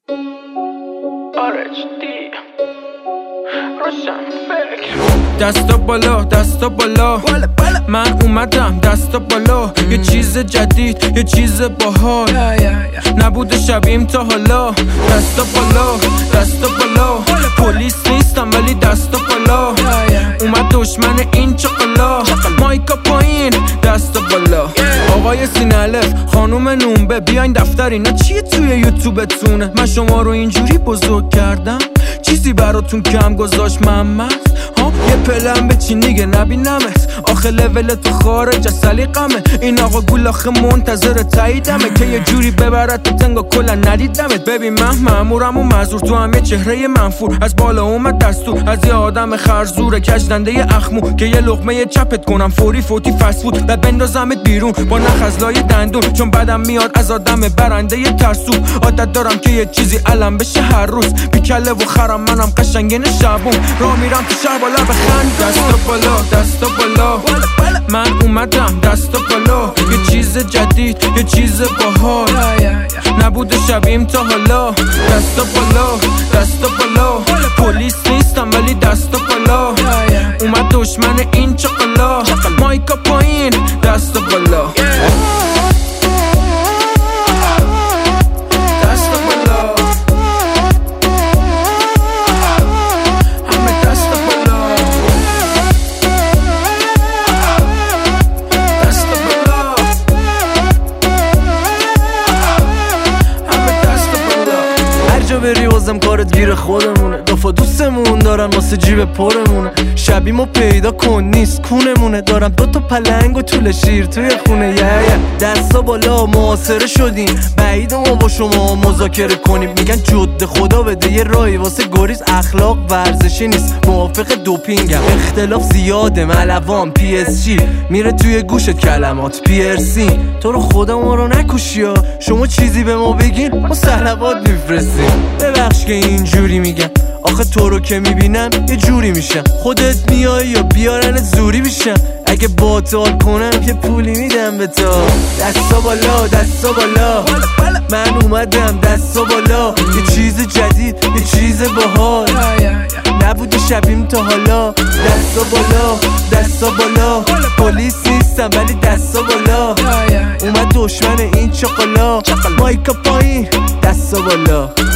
دستا بالا دستا بالا من اومدم دستا بالا یه چیز جدید یه چیز باحال نبوده شبیم تا حالا دستا بالا دستا بالا پلیس نیستم ولی دستا بالا اومد دشمن این چقلا مایکا پایین دستا بالا آقای سینالف خانوم نونبه بیاین دفتر اینا چیه توی یوتیوبتونه من شما رو اینجوری بزرگ کردم چیزی براتون کم گذاشت محمد ها یه پلن به چی نیگه نبینمت آخه لول تو خارج از سلیقمه این آقا گول آخه منتظر تاییدمه که یه جوری ببرد تو تنگا کلا ندیدمت ببین من مامورم و مزور تو هم یه چهره منفور از بالا اومد دستور از یه آدم خرزور کجدنده اخمو که یه لقمه چپت کنم فوری فوتی فست فود و بندازمت بیرون با نخ از لای دندون چون بدم میاد از آدم برنده ترسو عادت دارم که یه چیزی علم بشه هر روز بیکله و خرم منم قشنگین شبون راه میرم تو شهر بالا بخند دستا بالا دستا بالا من اومدم دستا بالا یه چیز جدید یه چیز باحال نبوده شبیم تا حالا دستا بالا دستا بالا پلیس نیستم ولی دستا بالا اومد دشمن این چقلا مایکا پایین دستا بالا بری واسم کارت گیر خودمونه دفعه دوستمون دارن واسه جیب پرمونه شبیمو پیدا کن نیست کونمونه دارم دوتا پلنگ و طول شیر توی خونه دستا بالا معاصره شدیم بعید ما با شما مذاکره کنیم میگن جد خدا بده یه راهی واسه گریز اخلاق ورزشی نیست موافق دوپینگم اختلاف زیاده ملوان PSG میره توی گوشت کلمات PRC تو رو خدا ما رو نکشی ها شما چیزی به ما بگین ما صلوات میفرستیم ببخش که اینجوری میگم آخه تو رو که میبینم یه جوری میشم خودت میای یا بیارن زوری میشم اگه باطال کنم یه پولی میدم به تو دستا بالا دستا بالا من اومدم دستا بالا یه چیز جدید یه چیز باحال نبوده شبیم تا حالا دستا بالا دستا بالا پلیس نیستم ولی دستا بالا اومد دشمن این چقلا مایکا پایین دستا بالا